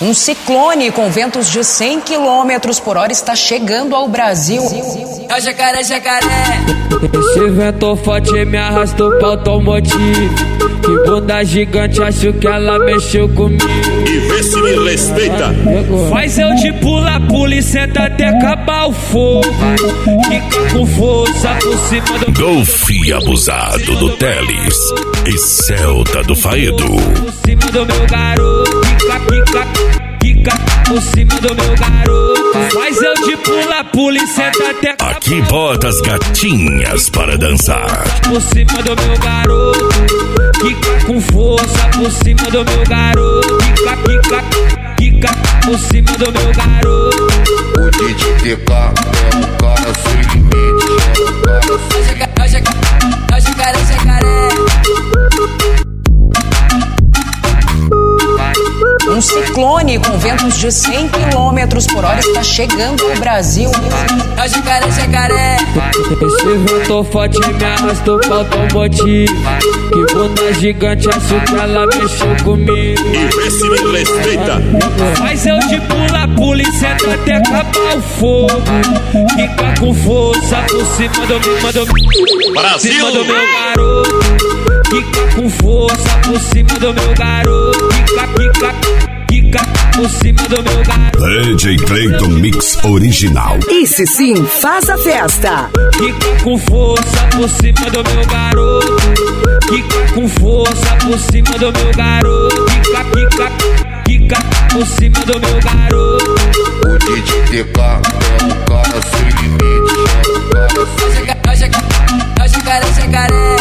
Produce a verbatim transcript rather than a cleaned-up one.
Um ciclone com ventos de cem quilômetros por hora está chegando ao Brasil. É o jacaré, jacaré. Esse vento forte me arrastou pra automotivo. Que bunda gigante, acho que ela mexeu comigo. E vê se me respeita. Faz eu de pula, pula e senta até acabar o fogo. Fica com força por cima do... Golfe abusado do Teles e Celta do Faedo. Por cima do meu garoto. Fica, fica, fica por cima do meu garoto. Faz eu de pula, pula e senta até acabar. Aqui bota as gatinhas para dançar. Por cima do meu garoto. Fica com força por cima do meu garoto. Fica, fica, fica por cima do meu garoto. O D J T K é um cara sem limite. É um cara sem limite. É o jacaré, jacaré. Um ciclone com ventos de cem quilômetros por hora está chegando ao Brasil. É o jacaré, jacaré. Esse vento forte me arrastou pra automotivo. Que bunda gigante, acho que ela mexeu comigo. E vê se me respeita. Faz eu de pula, pula e senta até acabar o fogo. Fica com força por cima do meu, do, Brasil. cima do meu garoto. Fica com força por cima do meu garoto. Fica, fica, fica por cima do meu garoto. D J Clayton Mix Original. Esse sim faz a festa. Fica com força por cima do meu garoto. Fica com força por cima do meu garoto. Fica, fica, fica por cima do meu garoto. O D J T K é um cara sem limite. É um cara sem limite. É o jacaré, jacaré.